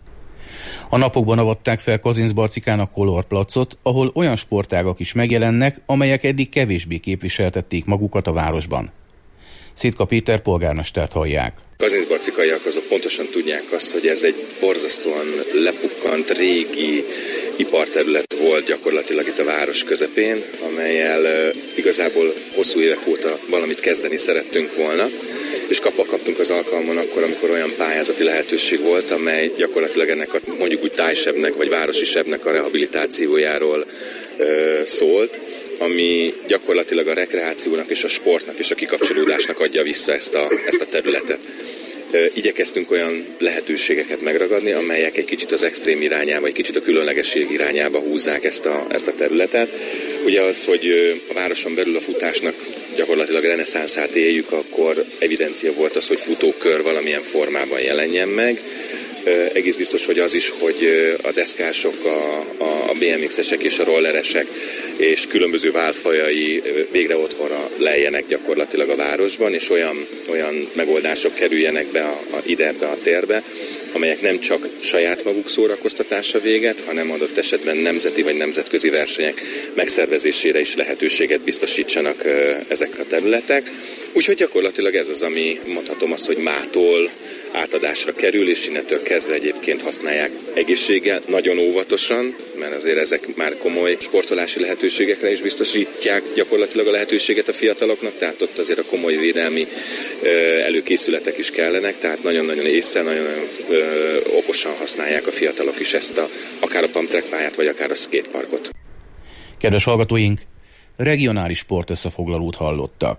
A napokban avatták fel Kazincbarcikán a Kolor placot, ahol olyan sportágak is megjelennek, amelyek eddig kevésbé képviseltették magukat a városban. Szitka Péter polgármestert hallják. Kazincbarcikaiak azok pontosan tudják azt, hogy ez egy borzasztóan lepukkant régi iparterület volt gyakorlatilag itt a város közepén, amellyel igazából hosszú évek óta valamit kezdeni szerettünk volna, és kapva kaptunk az alkalmon akkor, amikor olyan pályázati lehetőség volt, amely gyakorlatilag ennek a mondjuk úgy tájsebnek vagy városi sebnek a rehabilitációjáról ö, szólt, ami gyakorlatilag a rekreációnak és a sportnak és a kikapcsolódásnak adja vissza ezt a, ezt a területet. Igyekeztünk olyan lehetőségeket megragadni, amelyek egy kicsit az extrém irányába, egy kicsit a különlegesség irányába húzzák ezt a, ezt a területet. Ugye az, hogy a városon belül a futásnak gyakorlatilag reneszánszát éljük, akkor evidencia volt az, hogy futókör valamilyen formában jelenjen meg. Egész biztos, hogy az is, hogy a deszkások, a, a bé em iksz-esek és a rolleresek és különböző válfajai végre otthonra lejjenek gyakorlatilag a városban, és olyan, olyan megoldások kerüljenek be a, a, ide ebbe a térbe, amelyek nem csak saját maguk szórakoztatása véget, hanem adott esetben nemzeti vagy nemzetközi versenyek megszervezésére is lehetőséget biztosítsanak ezek a területek. Úgyhogy gyakorlatilag ez az, ami mondhatom azt, hogy mától átadásra kerül, és innentől kezdve egyébként használják egészséggel, nagyon óvatosan, mert azért ezek már komoly sportolási lehetőségekre is biztosítják gyakorlatilag a lehetőséget a fiataloknak, tehát ott azért a komoly védelmi előkészületek is kellenek, tehát nagyon-nagyon észre, nagyon-nagyon okosan használják a fiatalok is ezt a, akár a pump track pályát, vagy akár a skateparkot. Kedves hallgatóink, regionális sport összefoglalót hallottak.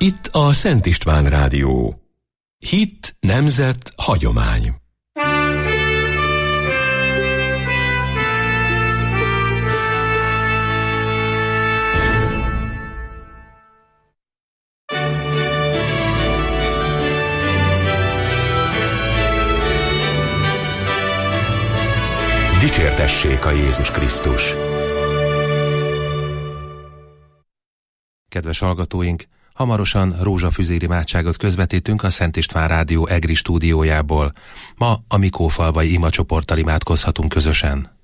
Itt a Szent István Rádió. Hit, nemzet, hagyomány. Dicsértessék a Jézus Krisztus! Kedves hallgatóink, hamarosan rózsafüzéri imádságot közvetítünk a Szent István Rádió EGRI stúdiójából. Ma a Mikófalvai imacsoporttal imádkozhatunk közösen.